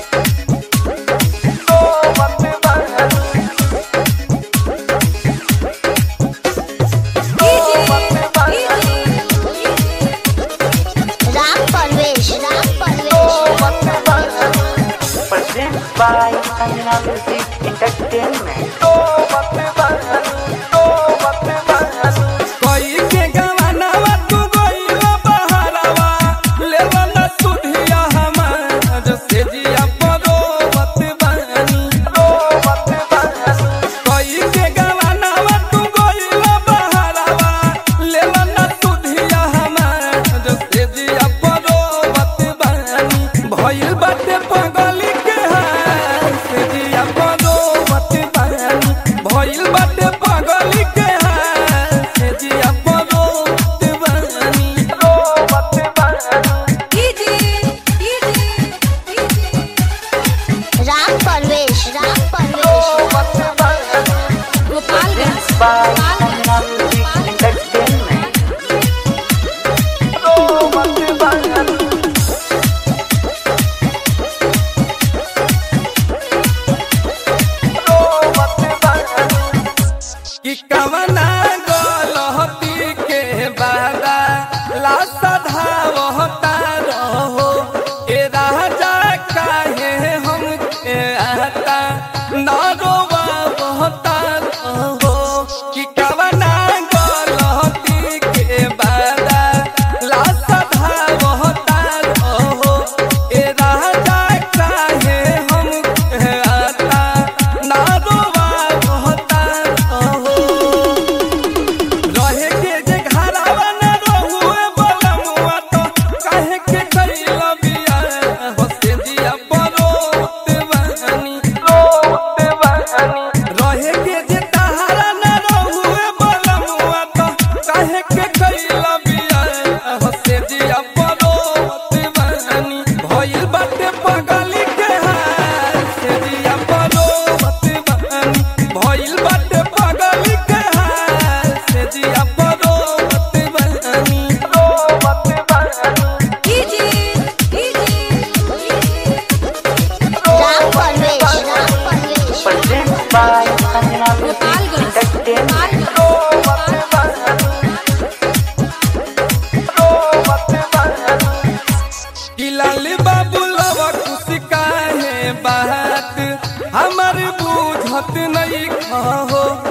By Sanjana Music Entertainment. By Sanjana Music Entertainment. कि कवना गलती के बादा ला सधावता रहो ए राजा काहे हम के आता न रोवा बहता रहो कि कवना गलती के बादा ला सधावता रहो ए राजा काहे हम के आता न रोवा बहता रहो रहे के जे घरावा न रहुए बलमुआ तो काहे के कइला बिया होसे जिया परोत बहनी रहे के जे तहारा न रहुए बलमुआ तो काहे के कइला बिया होसे जिया परोत बहनी भइल बाटे पगली के हाल से जिया परोत बहनी भइल बाटे पगली के हाल से जिया परोत बहनी Presents by Sanjana Music Entertainment. कि लाली बाबू लवा खुशी काहे बात हमर बुझत नहीं खहो